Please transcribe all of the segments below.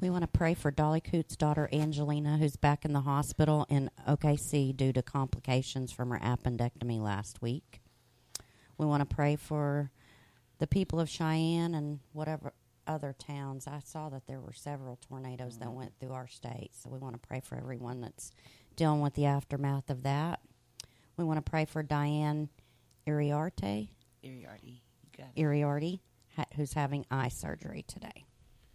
We want to pray for Dolly Coote's daughter, Angelina, who's back in the hospital in OKC due to complications from her appendectomy last week. We want to pray for the people of Cheyenne and whatever other towns. I saw that there were several tornadoes that went through our state, so we want to pray for everyone that's dealing with the aftermath of that. We want to pray for Diane Iriarte, who's having eye surgery today.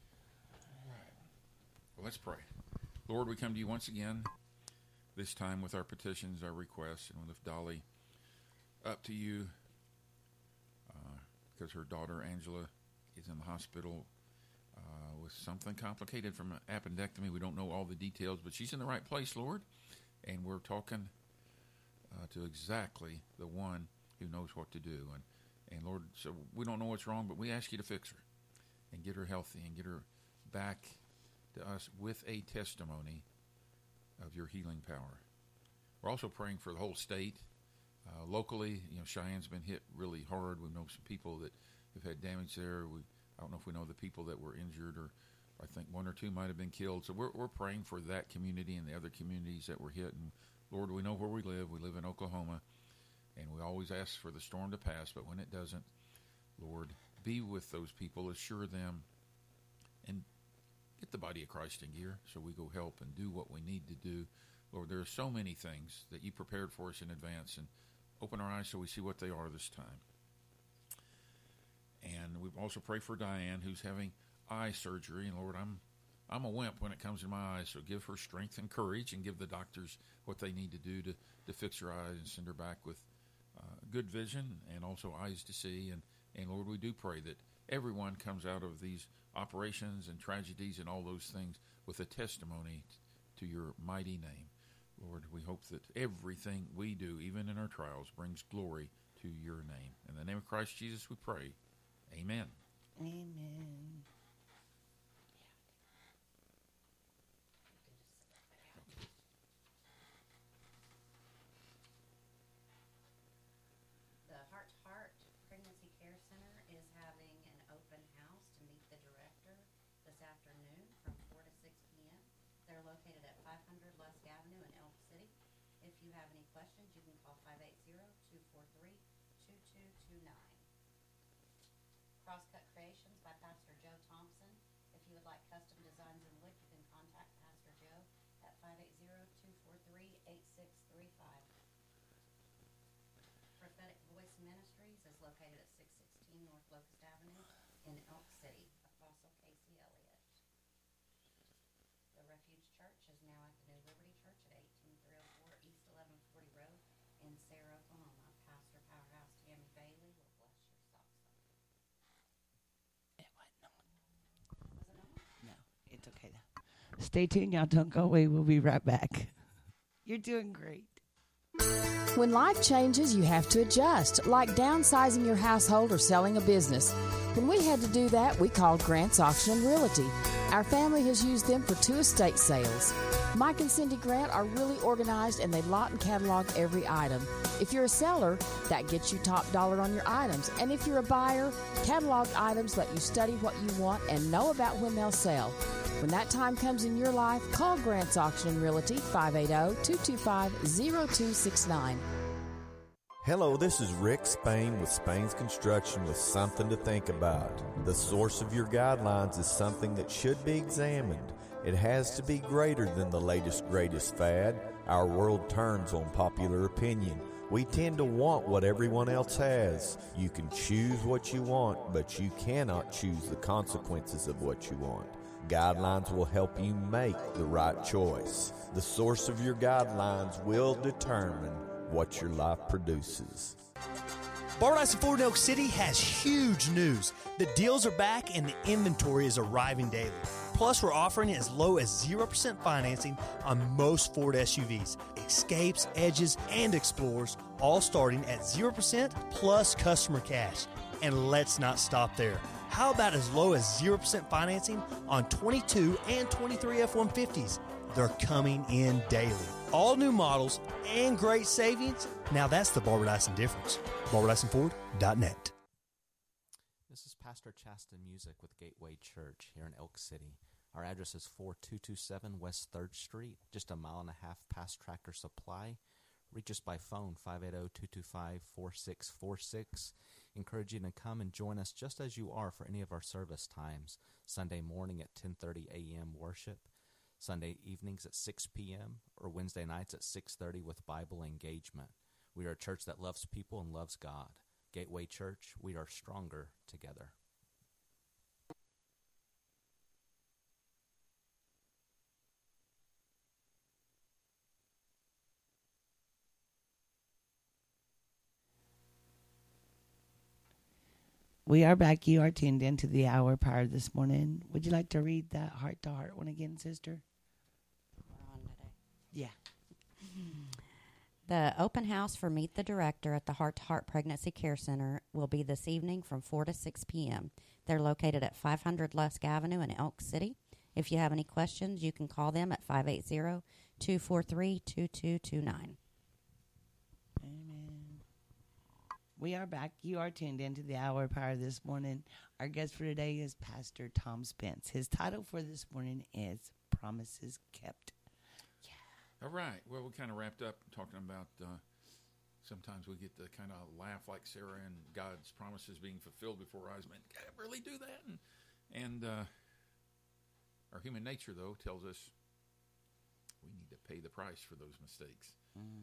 Well, let's pray. Lord, we come to you once again, this time with our petitions, our requests, and we lift Dolly up to you because her daughter, Angela, is in the hospital with something complicated from an appendectomy. We don't know all the details, but she's in the right place, Lord, and we're talking to exactly the one who knows what to do. And Lord, so we don't know what's wrong, but we ask you to fix her and get her healthy and get her back to us with a testimony of your healing power. We're also praying for the whole state. Locally, Cheyenne's been hit really hard. We know some people that have had damage there. I don't know if we know the people that were injured, or I think one or two might have been killed. So we're praying for that community and the other communities that were hit. And Lord, we know where we live. We live in Oklahoma, and we always ask for the storm to pass. But when it doesn't, Lord, be with those people, assure them, and get the body of Christ in gear so we go help and do what we need to do. Lord, there are so many things that you prepared for us in advance, and open our eyes so we see what they are this time. And we also pray for Diane, who's having eye surgery. And Lord, I'm a wimp when it comes to my eyes, so give her strength and courage and give the doctors what they need to do to fix her eyes and send her back with good vision and also eyes to see. And Lord, we do pray that everyone comes out of these operations and tragedies and all those things with a testimony to your mighty name. Lord, we hope that everything we do, even in our trials, brings glory to your name. In the name of Christ Jesus, we pray. Amen. Amen. The Heart to Heart Pregnancy Care Center is having an open house to meet the director this afternoon from 4 to 6 p.m. They're located at 500 Lusk Avenue in Elk City. If you have any questions, you can call 580-243-2229. Crosscut Creations by Pastor Joe Thompson. If you would like custom designs in wood, you can contact Pastor Joe at 580-243-8635. Prophetic Voice Ministries is located at 616 North Locust Avenue in Elk City. Apostle Casey Elliott. The Refuge Church is now at the New Liberty Church at 18304 East 1140 Road in Sarah, Oklahoma. Pastor Powerhouse Tammy Bailey will bless your socks off. It wasn't on. Was it on? No, it's okay though. Stay tuned, y'all. Don't go away. We'll be right back. You're doing great. When life changes, you have to adjust, like downsizing your household or selling a business. When we had to do that, we called Grant's Auction and Realty. Our family has used them for 2 estate sales. Mike and Cindy Grant are really organized, and they lot and catalog every item. If you're a seller, that gets you top dollar on your items. And if you're a buyer, catalog items let you study what you want and know about when they'll sell. When that time comes in your life, call Grant's Auction and Realty, 580-225-0269. Hello, this is Rick Spain with Spain's Construction with something to think about. The source of your guidelines is something that should be examined. It has to be greater than the latest greatest fad. Our world turns on popular opinion. We tend to want what everyone else has. You can choose what you want, but you cannot choose the consequences of what you want. Guidelines will help you make the right choice. The source of your guidelines will determine what your life produces. Barbara Ford in Elk City has huge news. The deals are back and the inventory is arriving daily. Plus, we're offering as low as 0% financing on most Ford SUVs, Escapes, Edges, and Explorers, all starting at 0% plus customer cash. And let's not stop there. How about as low as 0% financing on 22 and 23 F-150s? They're coming in daily. All new models and great savings. Now that's the Barbara Dyson difference. BarbaraDysonFord.net. This is Pastor Chasta Music with Gateway Church here in Elk City. Our address is 4227 West 3rd Street, just a mile and a half past Tractor Supply. Reach us by phone, 580-225-4646. Encourage you to come and join us just as you are for any of our service times. Sunday morning at 10:30 a.m. worship, Sunday evenings at 6 p.m., or Wednesday nights at 6:30 with Bible engagement. We are a church that loves people and loves God. Gateway Church, we are stronger together. We are back. You are tuned into the hour prior this morning. Would you like to read that heart-to-heart one again, sister? We're on today. Yeah. The open house for Meet the Director at the Heart to Heart Pregnancy Care Center will be this evening from 4 to 6 p.m. They're located at 500 Lusk Avenue in Elk City. If you have any questions, you can call them at 580-243-2229. Amen. We are back. You are tuned into the hour prior this morning. Our guest for today is Pastor Tom Spence. His title for this morning is Promises Kept. All right. Well, we kind of wrapped up talking about sometimes we get to kind of laugh like Sarah and God's promises being fulfilled before our eyes. Man, can I really do that? And our human nature, though, tells us we need to pay the price for those mistakes.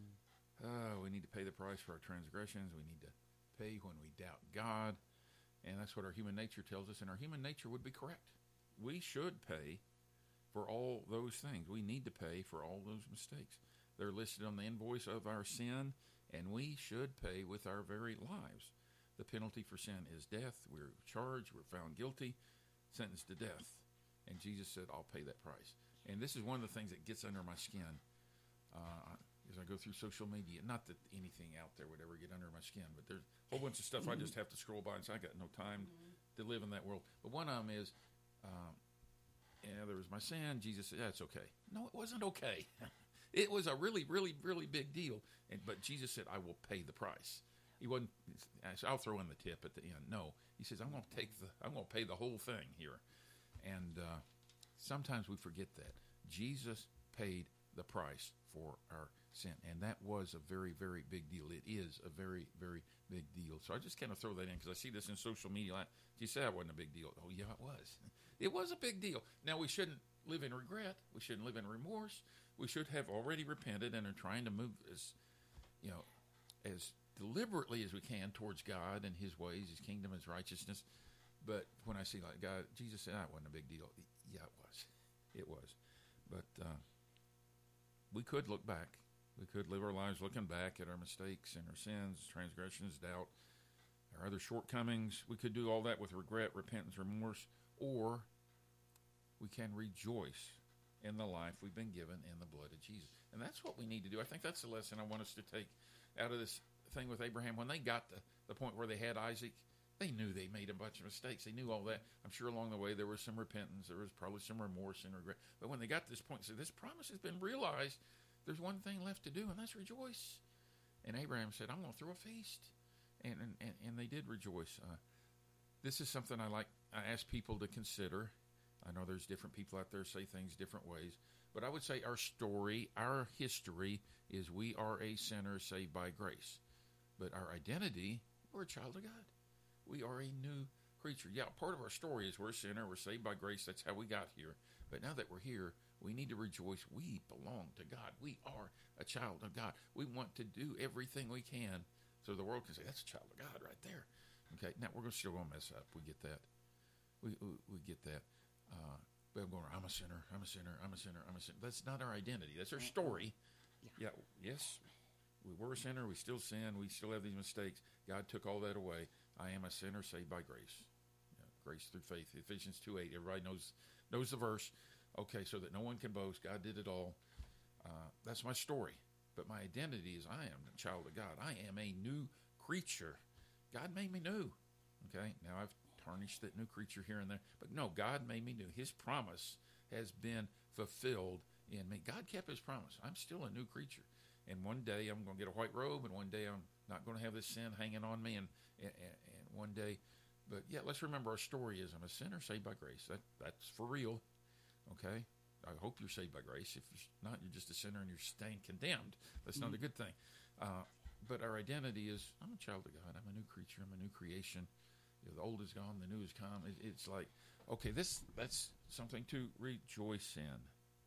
We need to pay the price for our transgressions. We need to pay when we doubt God. And that's what our human nature tells us. And our human nature would be correct. We should pay for all those things. We need to pay for all those mistakes. They're listed on the invoice of our sin, and we should pay with our very lives. The penalty for sin is death. We're charged. We're found guilty, sentenced to death. And Jesus said, I'll pay that price. And this is one of the things that gets under my skin as I go through social media. Not that anything out there would ever get under my skin, but there's a whole bunch of stuff I just have to scroll by and say, I got no time to live in that world. But one of them is, there was my sin. Jesus said, "That's okay." No, it wasn't okay. It was a really, really, really big deal. But Jesus said, "I will pay the price." He wasn't. I said, "I'll throw in the tip at the end." No, he says, "I'm going to pay the whole thing here." And sometimes we forget that Jesus paid the price for our sin, and that was a very, very big deal. It is a very, very big deal. So I just kind of throw that in because I see this in social media. You say that wasn't a big deal. Oh yeah, it was. It was a big deal. Now, we shouldn't live in regret. We shouldn't live in remorse. We should have already repented and are trying to move as deliberately as we can towards God and His ways, His kingdom, His righteousness. But when I see like God, Jesus said, that wasn't a big deal. Yeah, it was. It was. But we could look back. We could live our lives looking back at our mistakes and our sins, transgressions, doubt, our other shortcomings. We could do all that with regret, repentance, remorse. Or we can rejoice in the life we've been given in the blood of Jesus. And that's what we need to do. I think that's the lesson I want us to take out of this thing with Abraham. When they got to the point where they had Isaac, they knew they made a bunch of mistakes. They knew all that. I'm sure along the way there was some repentance. There was probably some remorse and regret. But when they got to this point, they said, this promise has been realized. There's one thing left to do, and that's rejoice. And Abraham said, I'm going to throw a feast. And they did rejoice. This is something I ask people to consider. I know there's different people out there say things different ways, but I would say our story, our history is we are a sinner saved by grace. But our identity, we're a child of God. We are a new creature. Yeah, part of our story is we're a sinner, we're saved by grace, that's how we got here. But now that we're here, we need to rejoice. We belong to God. We are a child of God. We want to do everything we can so the world can say, that's a child of God right there. Okay, now we're still going to mess up. We get that. We get that. But I'm going, I'm a sinner, I'm a sinner, I'm a sinner, I'm a sinner. That's not our identity. That's our story. Yeah, yes, we were a sinner. We still sin. We still have these mistakes. God took all that away. I am a sinner saved by grace. Grace through faith. Ephesians 2:8. Everybody knows the verse. Okay, so that no one can boast. God did it all. That's my story. But my identity is I am a child of God. I am a new creature. God made me new. Okay, now I've tarnished that new creature here and there. But no, God made me new. His promise has been fulfilled in me. God kept His promise. I'm still a new creature. And one day I'm going to get a white robe, and one day I'm not going to have this sin hanging on me. And one day, but yeah, let's remember our story is I'm a sinner saved by grace. That's for real. Okay? I hope you're saved by grace. If you're not, you're just a sinner and you're staying condemned. That's not a good thing. But our identity is, I'm a child of God. I'm a new creature. I'm a new creation. The old is gone. The new has come. It's like, okay, that's something to rejoice in.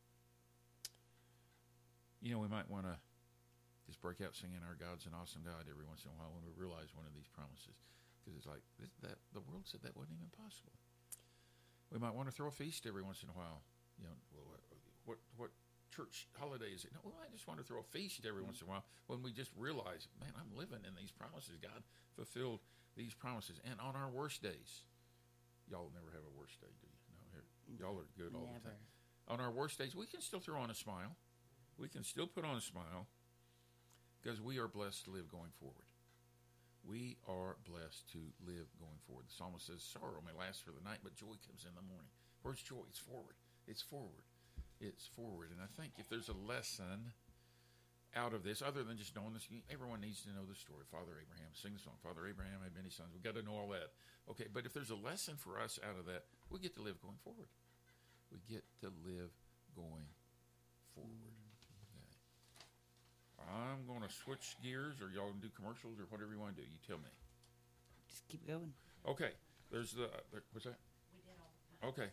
We might want to just break out singing Our God's an Awesome God every once in a while when we realize one of these promises. Because it's like, that the world said that wasn't even possible. We might want to throw a feast every once in a while. What church holiday is it? No, I just want to throw a feast every once in a while when we just realize, man, I'm living in these promises. God fulfilled these promises. And on our worst days, y'all never have a worst day, do you? No, y'all are good all the time. On our worst days, we can still throw on a smile. We can still put on a smile because we are blessed to live going forward. We are blessed to live going forward. The psalmist says, sorrow may last for the night, but joy comes in the morning. Where's joy? It's forward. It's forward. It's forward. And I think if there's a lesson out of this, other than just knowing this, everyone needs to know the story. Father Abraham, sing the song. Father Abraham had many sons. We've got to know all that. Okay, but if there's a lesson for us out of that, we get to live going forward. We get to live going forward. Okay. I'm going to switch gears, or y'all can do commercials, or whatever you want to do. You tell me. Just keep going. Okay. There's what's that? We did all the Okay.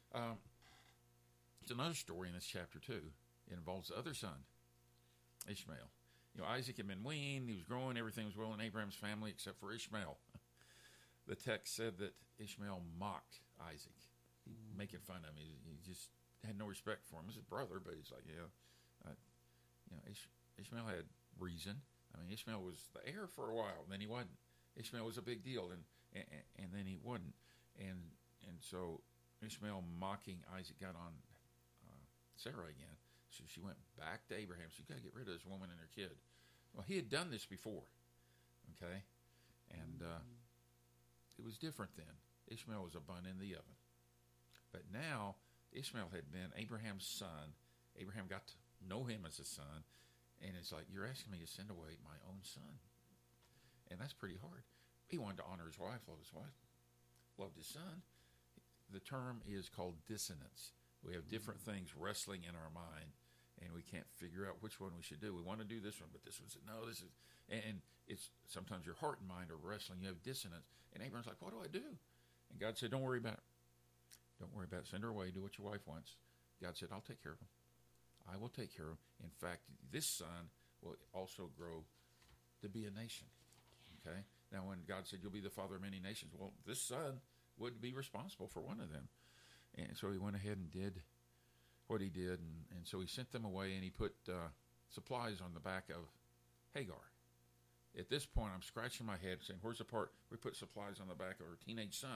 It's another story in this chapter, too. It involves the other son, Ishmael. Isaac had been weaned. He was growing. Everything was well in Abraham's family except for Ishmael. The text said that Ishmael mocked Isaac, making fun of him. He just had no respect for him as his brother, but he's like, Ishmael had reason. I mean, Ishmael was the heir for a while, and then he wasn't. Ishmael was a big deal, and then he wasn't. And so Ishmael mocking Isaac got on Sarah again. So she went back to Abraham. So you got to get rid of this woman and her kid. Well, he had done this before, okay? And it was different then. Ishmael was a bun in the oven. But now, Ishmael had been Abraham's son. Abraham got to know him as a son. And it's like, you're asking me to send away my own son. And that's pretty hard. He wanted to honor his wife, love his wife, loved his son. The term is called dissonance. We have different things wrestling in our mind, and we can't figure out which one we should do. We want to do this one, but this one said, no, this is, and it's sometimes your heart and mind are wrestling. You have dissonance. And Abraham's like, what do I do? And God said, don't worry about it. Don't worry about it. Send her away. Do what your wife wants. God said, I'll take care of him. I will take care of him. In fact, this son will also grow to be a nation. Okay? Now, when God said, you'll be the father of many nations, well, this son would be responsible for one of them. And so he went ahead and did what he did. And so he sent them away, and he put supplies on the back of Hagar. At this point, I'm scratching my head saying, where's the part we put supplies on the back of her teenage son?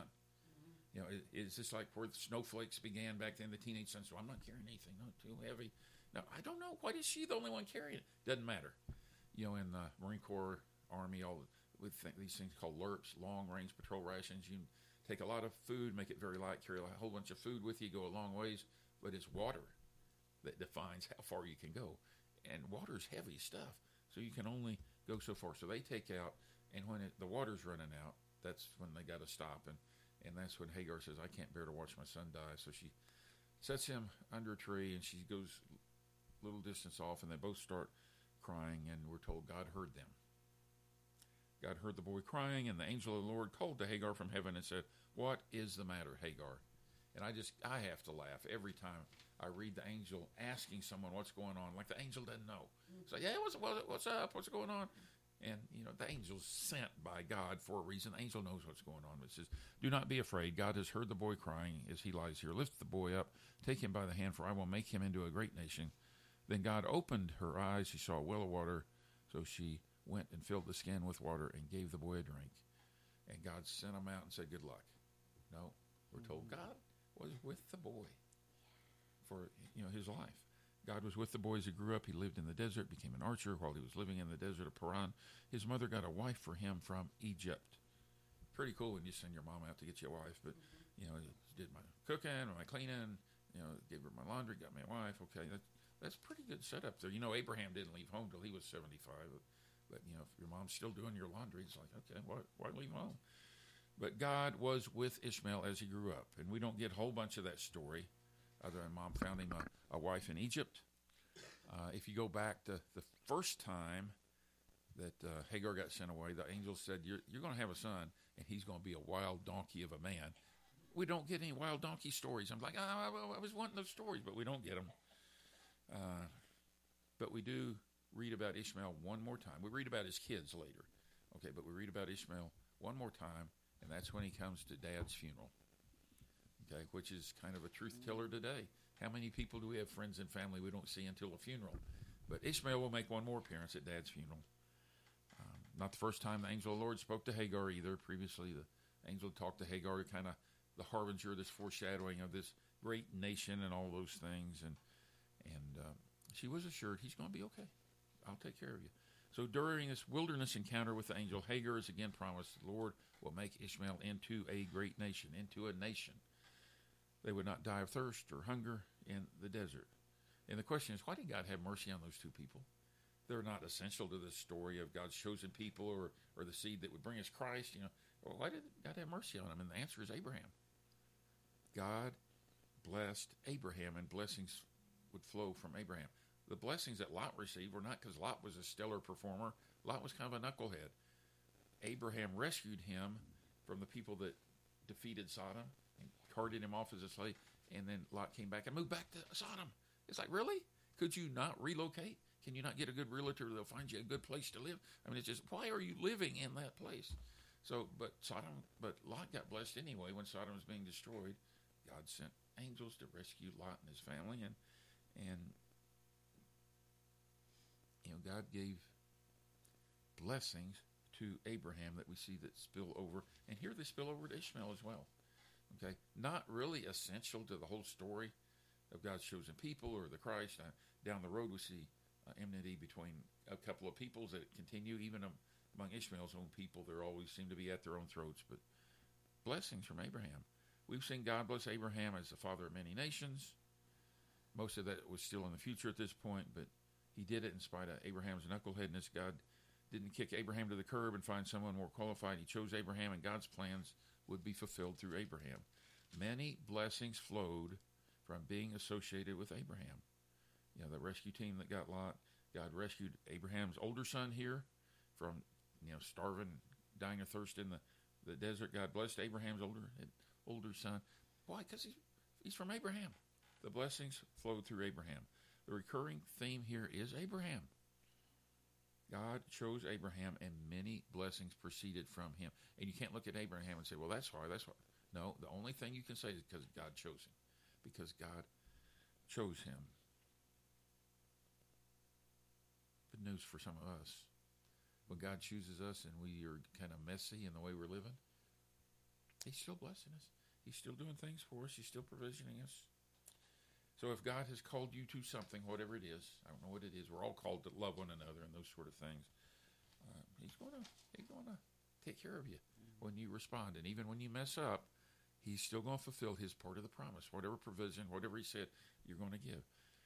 Is this like where the snowflakes began back then, the teenage son? So I'm not carrying anything, no, too heavy. No, I don't know. Why is she the only one carrying it? Doesn't matter. In the Marine Corps, Army, we think these things called LRPs, long-range patrol rations. You take a lot of food, make it very light, carry a whole bunch of food with you, go a long ways, but it's water that defines how far you can go. And water's heavy stuff, so you can only go so far. So they take out, and when the water's running out, that's when they got to stop. And that's when Hagar says, I can't bear to watch my son die. So she sets him under a tree, and she goes a little distance off, and they both start crying, and we're told God heard them. God heard the boy crying, and the angel of the Lord called to Hagar from heaven and said, what is the matter, Hagar? And I have to laugh every time I read the angel asking someone what's going on, like the angel doesn't know. It's like, yeah, what's up? What's going on? And, the angel's sent by God for a reason. The angel knows what's going on. It says, do not be afraid. God has heard the boy crying as he lies here. Lift the boy up, take him by the hand, for I will make him into a great nation. Then God opened her eyes. She saw a well of water, so she went and filled the skin with water and gave the boy a drink. And God sent him out and said, good luck. No, we're told God was with the boy for his life. God was with the boy as he grew up. He lived in the desert, became an archer while he was living in the desert of Paran. His mother got a wife for him from Egypt. Pretty cool when you send your mom out to get you a wife, but did my cooking, my cleaning, gave her my laundry, got me a wife. Okay, that's pretty good setup there. Abraham didn't leave home till he was 75. But, if your mom's still doing your laundry, it's like, okay, why leave home? But God was with Ishmael as he grew up. And we don't get a whole bunch of that story. other than mom found him a wife in Egypt. If you go back to the first time that Hagar got sent away, the angel said, you're going to have a son, and he's going to be a wild donkey of a man. We don't get any wild donkey stories. I'm like, I was wanting those stories, but we don't get them. But we do read about Ishmael one more time. We read about his kids later. Okay, but we read about Ishmael one more time, and that's when he comes to Dad's funeral. Okay, which is kind of a truth teller today. How many people do we have, friends and family, we don't see until a funeral? But Ishmael will make one more appearance at Dad's funeral. Not the first time the angel of the Lord spoke to Hagar either. Previously, the angel talked to Hagar, kind of the harbinger, this foreshadowing of this great nation and all those things. And she was assured, he's going to be okay. I'll take care of you. So during this wilderness encounter with the angel, Hagar is again promised the Lord will make Ishmael into a great nation, into a nation. They would not die of thirst or hunger in the desert. And the question is, why did God have mercy on those two people? They're not essential to the story of God's chosen people or the seed that would bring us Christ. Well, why did God have mercy on them? And the answer is Abraham. God blessed Abraham, and blessings would flow from Abraham. The blessings that Lot received were not because Lot was a stellar performer. Lot was kind of a knucklehead. Abraham rescued him from the people that defeated Sodom and carted him off as a slave, and then Lot came back and moved back to Sodom. It's like, really? Could you not relocate? Can you not get a good realtor that'll find you a good place to live? I mean, it's just, why are you living in that place? So, but Lot got blessed anyway when Sodom was being destroyed. God sent angels to rescue Lot and his family, and God gave blessings to Abraham that we see that spill over, and here they spill over to Ishmael as well. Okay, not really essential to the whole story of God's chosen people or the Christ. Down the road, we see enmity between a couple of peoples that continue, even among Ishmael's own people. There always seem to be at their own throats, but blessings from Abraham. We've seen God bless Abraham as the father of many nations. Most of that was still in the future at this point, but he did it in spite of Abraham's knuckleheadness. God didn't kick Abraham to the curb and find someone more qualified. He chose Abraham, and God's plans would be fulfilled through Abraham. Many blessings flowed from being associated with Abraham. The rescue team that got Lot, God rescued Abraham's older son here from, starving, dying of thirst in the desert. God blessed Abraham's older son. Why? Because he's from Abraham. The blessings flowed through Abraham. The recurring theme here is Abraham. God chose Abraham, and many blessings proceeded from him. And you can't look at Abraham and say, well, that's why. No, the only thing you can say is because God chose him. Because God chose him. Good news for some of us. When God chooses us and we are kind of messy in the way we're living, he's still blessing us. He's still doing things for us. He's still provisioning us. So if God has called you to something, whatever it is, I don't know what it is, we're all called to love one another and those sort of things. He's going to take care of you when you respond. And even when you mess up, he's still going to fulfill his part of the promise. Whatever provision, whatever he said, you're going to give.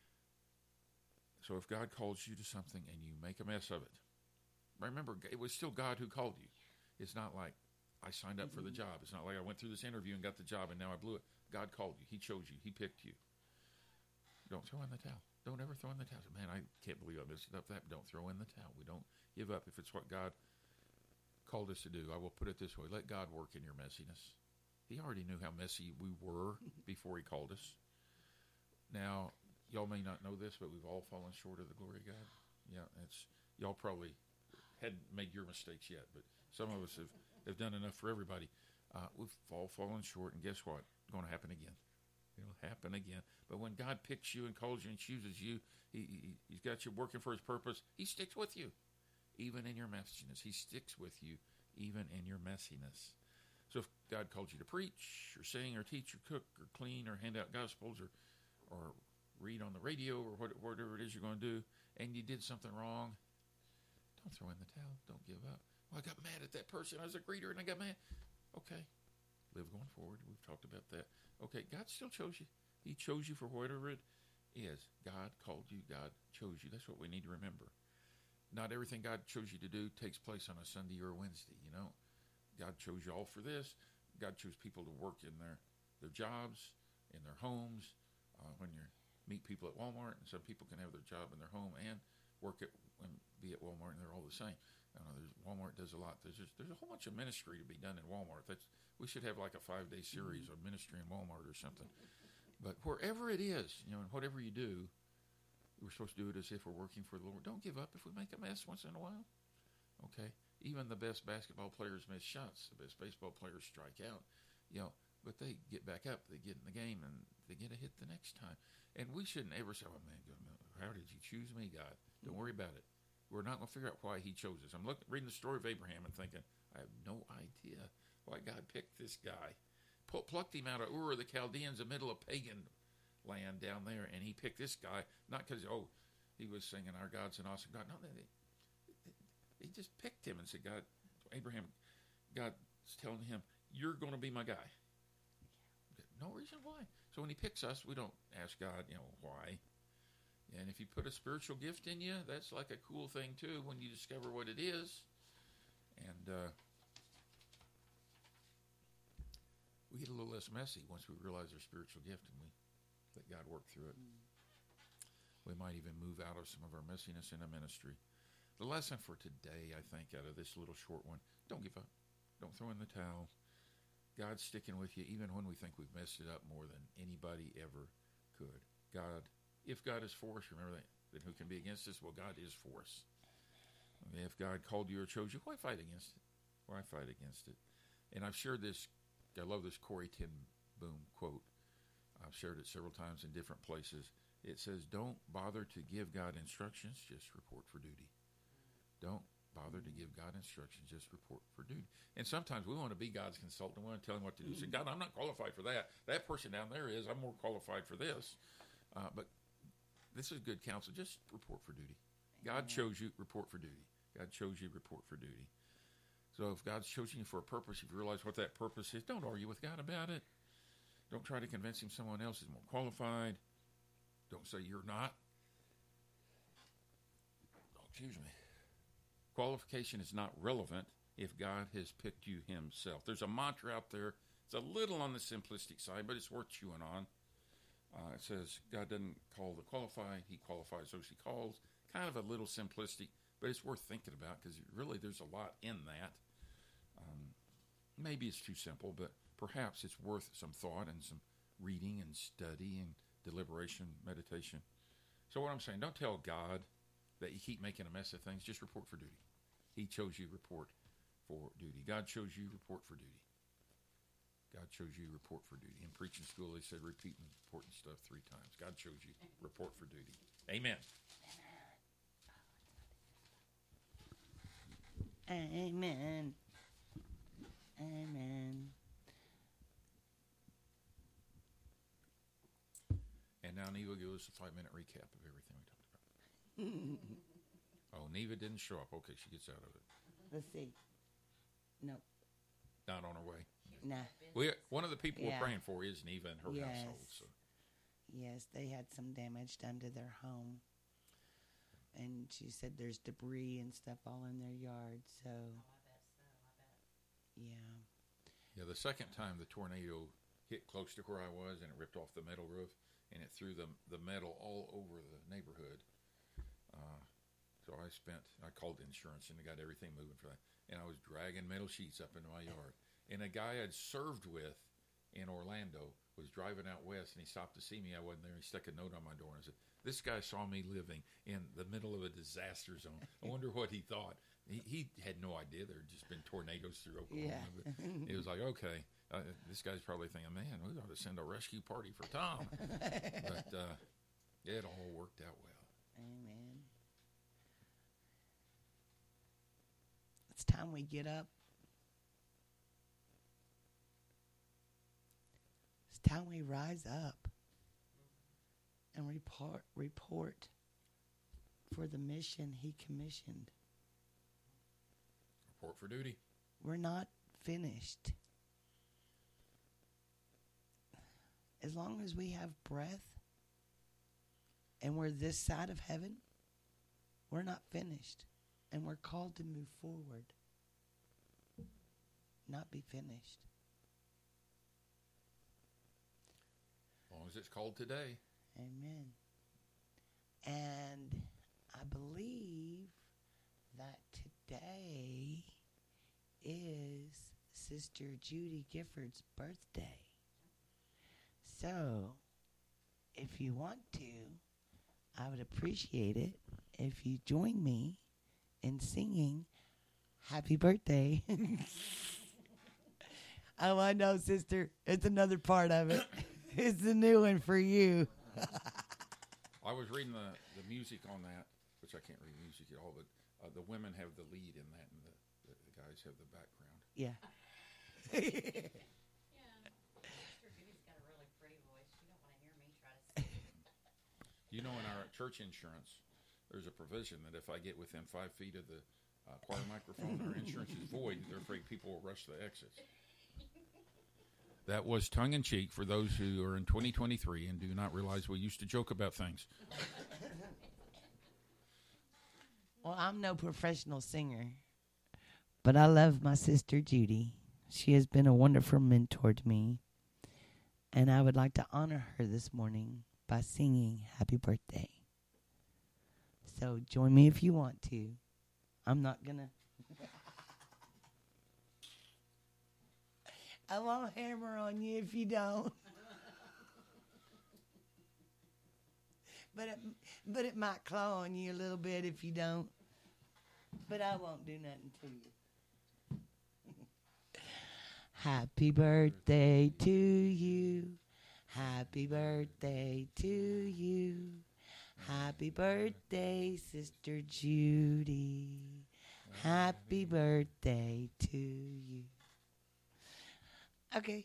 So if God calls you to something and you make a mess of it, remember, it was still God who called you. It's not like I signed up for the job. It's not like I went through this interview and got the job and now I blew it. God called you. He chose you. He picked you. Don't throw in the towel. Don't ever throw in the towel. Man, I can't believe I messed up that. Don't throw in the towel. We don't give up if it's what God called us to do. I will put it this way. Let God work in your messiness. He already knew how messy we were before he called us. Now, y'all may not know this, but we've all fallen short of the glory of God. Yeah, y'all probably hadn't made your mistakes yet, but some of us have done enough for everybody. We've all fallen short, and guess what? It's going to happen again. It'll happen again. But when God picks you and calls you and chooses you, he's got you working for his purpose. He sticks with you, even in your messiness. He sticks with you, even in your messiness. So if God called you to preach or sing or teach or cook or clean or hand out gospels or read on the radio or whatever it is you're going to do, and you did something wrong, don't throw in the towel. Don't give up. Well, I got mad at that person. I was a greeter and I got mad. Okay. Live going forward. We've talked about that. Okay, God still chose you. He chose you for whatever it is. God called you. God chose you. That's what we need to remember. Not everything God chose you to do takes place on a Sunday or a Wednesday, God chose you all for this. God chose people to work in their jobs, in their homes, when you meet people at Walmart, and some people can have their job in their home and work at and be at Walmart, and they're all the same. Walmart does a lot. There's a whole bunch of ministry to be done in Walmart. We should have like a 5-day series of ministry in Walmart or something. But wherever it is, and whatever you do, we're supposed to do it as if we're working for the Lord. Don't give up if we make a mess once in a while. Okay? Even the best basketball players miss shots. The best baseball players strike out. But they get back up. They get in the game, and they get a hit the next time. And we shouldn't ever say, oh, man, how did you choose me, God? Don't worry about it. We're not going to figure out why he chose us. I'm reading the story of Abraham and thinking, I have no idea why God picked this guy. Plucked him out of Ur of the Chaldeans, the middle of pagan land down there, and he picked this guy, not because, he was singing, our God's an awesome God. No, he just picked him and said, God's telling him, you're going to be my guy. No reason why. So when he picks us, we don't ask God, why. And if you put a spiritual gift in you, that's like a cool thing, too, when you discover what it is. And we get a little less messy once we realize our spiritual gift and we let God work through it. We might even move out of some of our messiness in a ministry. The lesson for today, I think, out of this little short one, don't give up. Don't throw in the towel. God's sticking with you even when we think we've messed it up more than anybody ever could. If God is for us, remember that, then who can be against us? Well, God is for us. If God called you or chose you, why fight against it? Why fight against it? And I've shared this, I love this Corrie ten Boom quote. I've shared it several times in different places. It says, don't bother to give God instructions, just report for duty. Don't bother to give God instructions, just report for duty. And sometimes we want to be God's consultant. We want to tell him what to do. Say, God, I'm not qualified for that. That person down there is. I'm more qualified for this. But this is good counsel. Just report for duty. God chose you, report for duty. God chose you, report for duty. So if God's chosen you for a purpose, if you realize what that purpose is, don't argue with God about it. Don't try to convince him someone else is more qualified. Don't say you're not. Excuse me. Qualification is not relevant if God has picked you himself. There's a mantra out there. It's a little on the simplistic side, but it's worth chewing on. It says, God doesn't call the qualified, he qualifies those he calls. Kind of a little simplistic, but it's worth thinking about because really there's a lot in that. Maybe it's too simple, but perhaps it's worth some thought and some reading and study and deliberation, meditation. So what I'm saying, don't tell God that you keep making a mess of things. Just report for duty. He chose you, report for duty. God chose you, report for duty. God chose you, report for duty. In preaching school, they said repeat important stuff 3 times. God chose you, report for duty. Amen. Amen. Amen. And now Neva will give us a 5-minute recap of everything we talked about. Oh, Neva didn't show up. Okay, she gets out of it. Let's see. Nope. Not on her way. Nah. One of the people Yeah. we're praying for is Neva and her household. So. Yes, they had some damage done to their home. And she said there's debris and stuff all in their yard. So, yeah. Yeah, the second time the tornado hit close to where I was and it ripped off the metal roof and it threw the metal all over the neighborhood. So I called insurance and I got everything moving for that. And I was dragging metal sheets up into my yard. And a guy I'd served with in Orlando was driving out west and he stopped to see me. I wasn't there. He stuck a note on my door and said, this guy saw me living in the middle of a disaster zone. I wonder what he thought. He had no idea there had just been tornadoes through Oklahoma. Yeah. But it was like, okay, this guy's probably thinking, man, we ought to send a rescue party for Tom. But it all worked out well. Amen. It's time we get up. It's time we rise up and report for the mission he commissioned. Report for duty. We're not finished. As long as we have breath and we're this side of heaven, we're not finished. And we're called to move forward, not be finished. As long as it's called today. Amen. And I believe that today is Sister Judy Gifford's birthday. So, if you want to, I would appreciate it if you join me in singing happy birthday. Oh, I know, sister. It's another part of it. It's a new one for you. I was reading the music on that, which I can't read music at all, but the women have the lead in that, and the guys have the background. Yeah. You know, in our church insurance, there's a provision that if I get within 5 feet of the choir microphone, our insurance is void. They're afraid people will rush the exits. That was tongue-in-cheek for those who are in 2023 and do not realize we used to joke about things. Well, I'm no professional singer, but I love my sister Judy. She has been a wonderful mentor to me, and I would like to honor her this morning by singing happy birthday. So join me if you want to. I'm not going to. I won't hammer on you if you don't. But it might claw on you a little bit if you don't. But I won't do nothing to you. Happy birthday to you. Happy birthday to you. Happy birthday, Sister Judy. Happy birthday to you. Okay.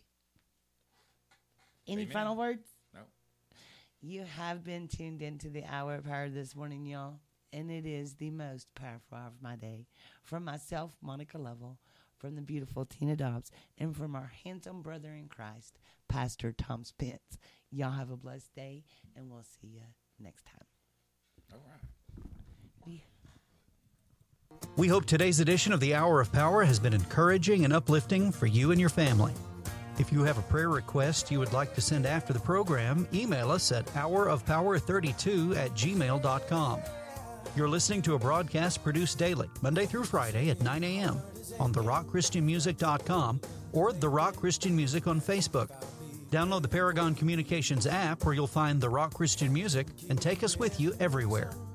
Any Amen. final words? No. You have been tuned into the Hour of Power this morning, y'all. And it is the most powerful hour of my day. From myself, Monica Lovell, from the beautiful Tina Dobbs, and from our handsome brother in Christ, Pastor Tom Spence. Y'all have a blessed day, and we'll see you next time. All right. We hope today's edition of the Hour of Power has been encouraging and uplifting for you and your family. If you have a prayer request you would like to send after the program, email us at hourofpower32@gmail.com. You're listening to a broadcast produced daily, Monday through Friday at 9 a.m. on therockchristianmusic.com or The Rock Christian Music on Facebook. Download the Paragon Communications app where you'll find The Rock Christian Music and take us with you everywhere.